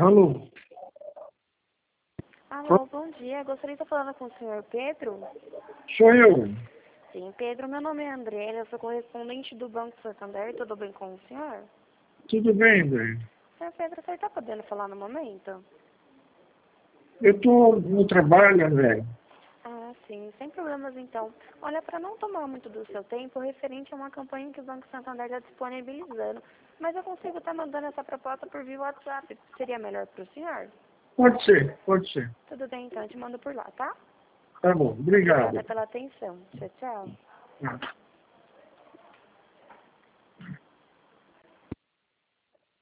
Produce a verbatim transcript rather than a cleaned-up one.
Alô? Alô, bom dia. Gostaria de estar falando com o senhor Pedro? Sou eu. Sim, Pedro, meu nome é André, eu sou correspondente do Banco Santander. Tudo bem com o senhor? Tudo bem, André? Senhor Pedro, você está podendo falar no momento? Eu estou no trabalho, André. Ah, sim, sem problemas então. Olha, para não tomar muito do seu tempo, referente a uma campanha que o Banco Santander está disponibilizando, mas eu consigo estar mandando essa proposta por via WhatsApp. Seria melhor para o senhor? Pode ser, pode ser. Tudo bem, então, eu te mando por lá, tá? Tá bom, Obrigada obrigado. pela atenção. Tchau, tchau. Ah.